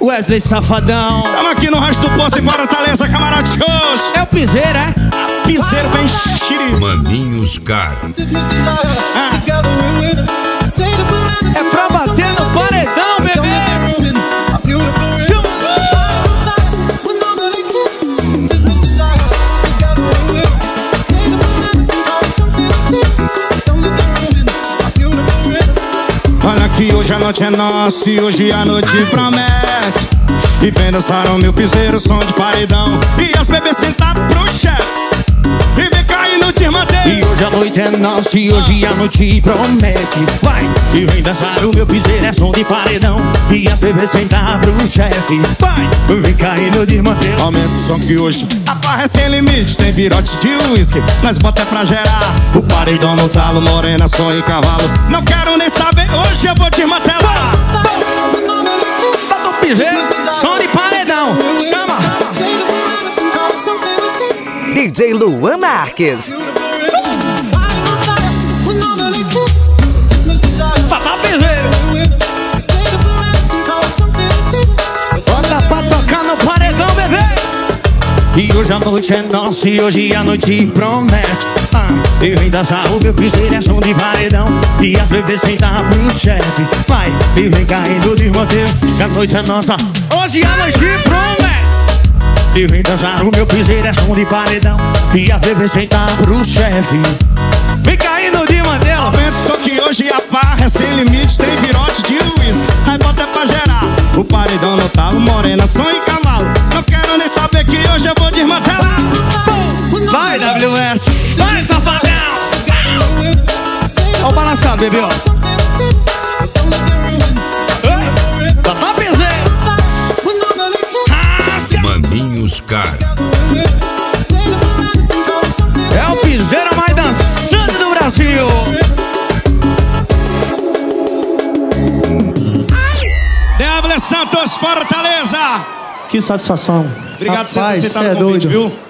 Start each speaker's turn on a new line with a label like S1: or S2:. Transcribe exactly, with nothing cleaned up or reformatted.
S1: Wesley Safadão.
S2: Tamo aqui no Rancho do Poço em Fortaleza, camarada shows.
S1: É o piseiro, é?
S2: A piseiro vem xiri.
S3: Maninhos Car.
S2: Ah.
S1: É pra bater no paredão, bebê.
S2: Olha que hoje a noite é nossa e hoje a noite promete. E vem dançar o meu piseiro, som de paredão. E as bebês sentar pro chefe e vem cair no desmanteiro.
S1: E hoje a noite é nossa e hoje a noite promete. Vai! E vem dançar o meu piseiro, é som de paredão. E as bebês sentar pro chefe. Vai! Vem cair no desmanteiro.
S2: Aumenta o som que hoje a barra é sem limite. Tem virote de uísque, nós bota é pra gerar. O paredão no talo, morena, som e cavalo. Não quero nem saber, hoje eu vou desmantelar.
S1: Tá do piseiro, som de paredão. Chama!
S4: D J Luan Marques.
S1: Papá piseiro. Bota pra tocar no paredão, bebê. E hoje a noite é nossa e hoje a noite promete. Ah, e vem dançar o meu piseiro, é som de paredão. E as bebês sentar pro chefe. Vai, e vem caindo de desmanteiro. Que a noite é nossa, hoje a noite promete. E vem dançar o meu piseiro, é som de paredão. E as bebês sentar pro chefe. Vem caindo de desmanteiro.
S2: Aumenta o som que hoje a barra é sem limite. Tem virote de uísque, nós bota é pra gerar. O paredão no talo, morena, som e cavalo. Não quero nem saber que hoje eu vou desmantelar.
S1: Vai, W S, vai, safadão. Ó o balançado, bebê, ó. Papá piseiro.
S3: Maninhos Car.
S1: É o piseiro mais dançante do Brasil.
S2: W Santos, Fortaleza.
S1: Que satisfação.
S2: Obrigado por
S5: Rapaz,
S2: você ter
S5: cê é
S2: no convite,
S5: doido.
S2: viu?